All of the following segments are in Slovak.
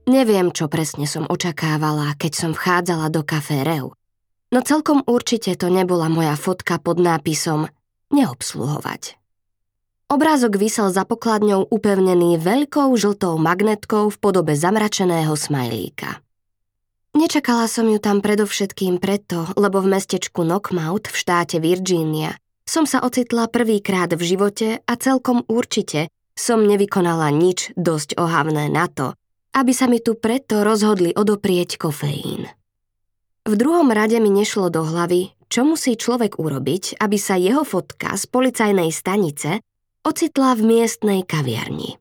Neviem, čo presne som očakávala, keď som vchádzala do Café Reu, no celkom určite to nebola moja fotka pod nápisom neobsluhovať. Obrázok visel za pokladňou upevnený veľkou žltou magnetkou v podobe zamračeného smajlíka. Nečakala som ju tam predovšetkým preto, lebo v mestečku Knockmouth v štáte Virginia som sa ocitla prvýkrát v živote a celkom určite som nevykonala nič dosť ohavné na to, aby sa mi tu preto rozhodli odoprieť kofeín. V druhom rade mi nešlo do hlavy, čo musí človek urobiť, aby sa jeho fotka z policajnej stanice ocitla v miestnej kaviarni.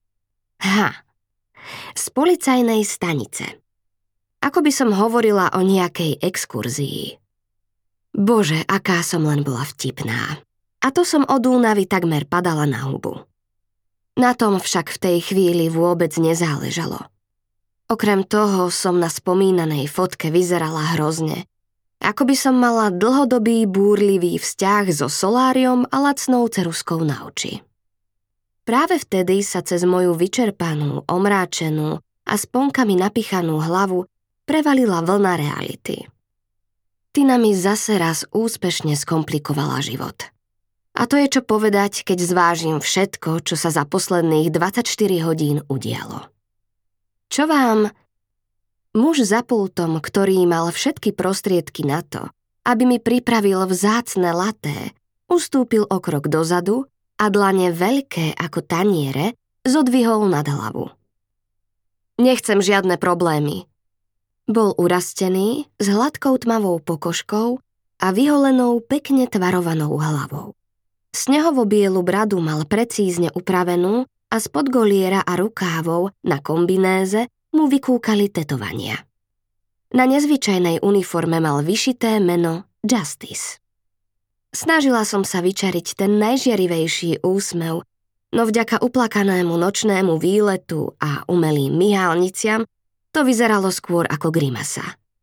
Z policajnej stanice. Ako by som hovorila o nejakej exkurzii. Bože, aká som len bola vtipná. A to som od únavy takmer padala na hubu. Na tom však v tej chvíli vôbec nezáležalo. Okrem toho som na spomínanej fotke vyzerala hrozne. Ako by som mala dlhodobý búrlivý vzťah so soláriom a lacnou ceruskou na oči. Práve vtedy sa cez moju vyčerpanú, omráčenú a sponkami napichanú hlavu prevalila vlna reality. Tina mi zase raz úspešne skomplikovala život. A to je čo povedať, keď zvážim všetko, čo sa za posledných 24 hodín udialo. Čo vám? Muž za pultom, ktorý mal všetky prostriedky na to, aby mi pripravil vzácne laté, ustúpil o krok dozadu a dlane veľké ako taniere zodvihol nad hlavu. Nechcem žiadne problémy. Bol urastený, s hladkou tmavou pokožkou a vyholenou pekne tvarovanou hlavou. Snehovo-bielu bradu mal precízne upravenú a spod goliera a rukávov na kombinéze mu vykúkali tetovania. Na nezvyčajnej uniforme mal vyšité meno Justice. Snažila som sa vyčariť ten najžiarivejší úsmev, no vďaka uplakanému nočnému výletu a umelým myhálniciam to vyzeralo skôr ako grimasa.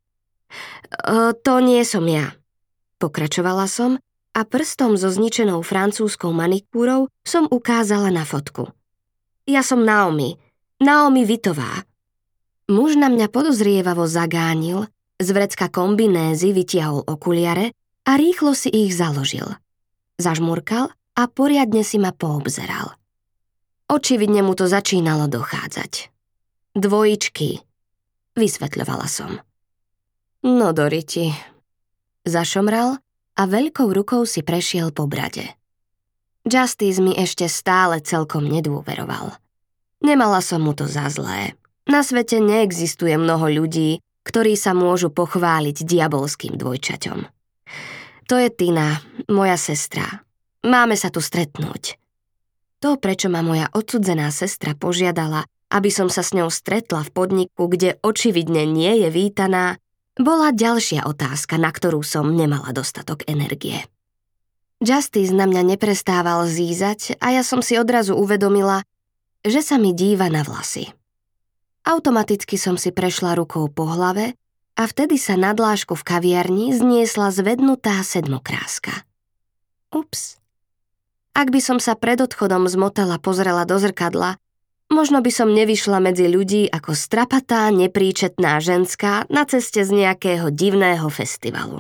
To nie som ja, pokračovala som a prstom so zničenou francúzskou manikúrou som ukázala na fotku. Ja som Naomi Vitová. Muž na mňa podozrievavo zagánil, z vrecka kombinézy vytiahol okuliare a rýchlo si ich založil. Zažmurkal a poriadne si ma poobzeral. Očividne mu to začínalo dochádzať. Dvojičky, vysvetľovala som. No doriti, zašomral a veľkou rukou si prešiel po brade. Justice mi ešte stále celkom nedôveroval. Nemala som mu to za zlé. Na svete neexistuje mnoho ľudí, ktorí sa môžu pochváliť diabolským dvojčaťom. To je Tina, moja sestra. Máme sa tu stretnúť. To, prečo ma moja odsudzená sestra požiadala, aby som sa s ňou stretla v podniku, kde očividne nie je vítaná, bola ďalšia otázka, na ktorú som nemala dostatok energie. Justice na mňa neprestával zízať a ja som si odrazu uvedomila, že sa mi díva na vlasy. Automaticky som si prešla rukou po hlave a vtedy sa na dlášku v kaviarni zniesla zvednutá sedmokráska. Ups. Ak by som sa pred odchodom z motela pozrela do zrkadla, možno by som nevyšla medzi ľudí ako strapatá, nepríčetná ženská na ceste z nejakého divného festivalu.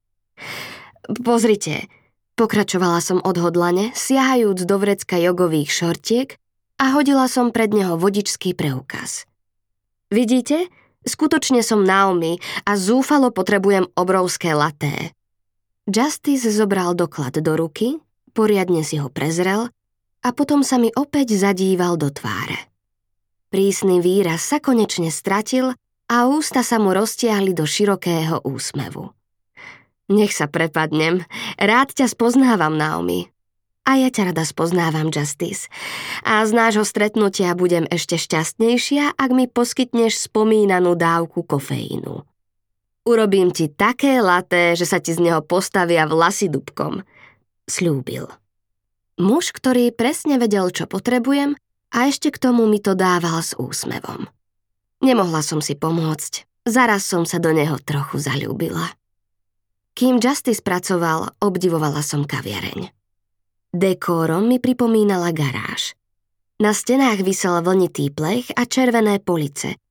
Pozrite, pokračovala som odhodlane, siahajúc do vrecka jogových šortiek a hodila som pred neho vodičský preukaz. Vidíte? Skutočne som Naomi a zúfalo potrebujem obrovské laté. Justice zobral doklad do ruky, poriadne si ho prezrel a potom sa mi opäť zadíval do tváre. Prísny výraz sa konečne stratil a ústa sa mu roztiahli do širokého úsmevu. Nech sa prepadnem, rád ťa spoznávam, Naomi. A ja ťa rada spoznávam, Justice. A z nášho stretnutia budem ešte šťastnejšia, ak mi poskytneš spomínanú dávku kofeínu. Urobím ti také laté, že sa ti z neho postavia vlasy dúbkom, sľúbil. Muž, ktorý presne vedel, čo potrebujem, a ešte k tomu mi to dával s úsmevom. Nemohla som si pomôcť, zaraz som sa do neho trochu zaľúbila. Kým Justice pracoval, obdivovala som kaviareň. Dekórom mi pripomínala garáž. Na stenách visel vlnitý plech a červené police,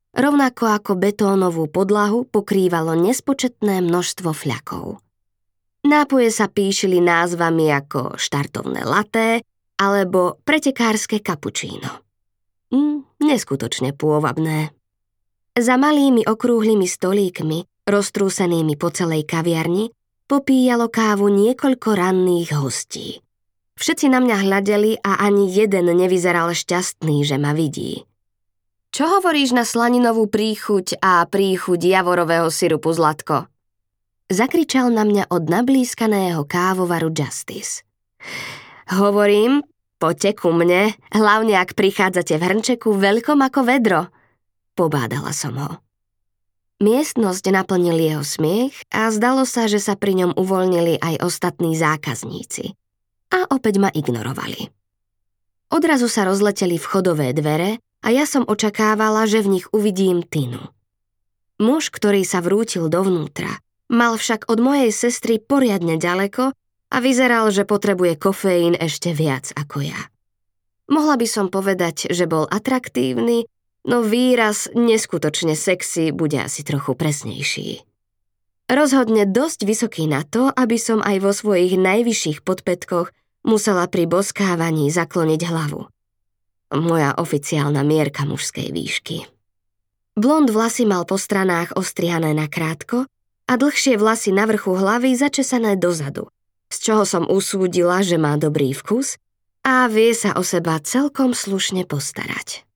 rovnako ako betónovú podlahu pokrývalo nespočetné množstvo fľakov. Nápoje sa píšili názvami ako štartovné laté alebo pretekárske kapučíno. Neskutočne pôvabné. Za malými okrúhlymi stolíkmi, roztrúsenými po celej kaviarni, popíjalo kávu niekoľko ranných hostí. Všetci na mňa hľadeli a ani jeden nevyzeral šťastný, že ma vidí. Čo hovoríš na slaninovú príchuť a príchuť javorového sirupu, Zlatko? Zakričal na mňa od nablískaného kávovaru Justice. Hovorím, poďte ku mne, hlavne ak prichádzate v hrnčeku veľkom ako vedro. Pobádala som ho. Miestnosť naplnil jeho smiech a zdalo sa, že sa pri ňom uvoľnili aj ostatní zákazníci. A opäť ma ignorovali. Odrazu sa rozleteli vchodové dvere a ja som očakávala, že v nich uvidím Tinu. Muž, ktorý sa vrútil dovnútra, mal však od mojej sestry poriadne ďaleko a vyzeral, že potrebuje kofeín ešte viac ako ja. Mohla by som povedať, že bol atraktívny, no výraz neskutočne sexy bude asi trochu presnejší. Rozhodne dosť vysoký na to, aby som aj vo svojich najvyšších podpätkoch musela pri boskávaní zakloniť hlavu. Moja oficiálna mierka mužskej výšky. Blond vlasy mal po stranách ostrihané na krátko a dlhšie vlasy na vrchu hlavy začesané dozadu, z čoho som usúdila, že má dobrý vkus a vie sa o seba celkom slušne postarať.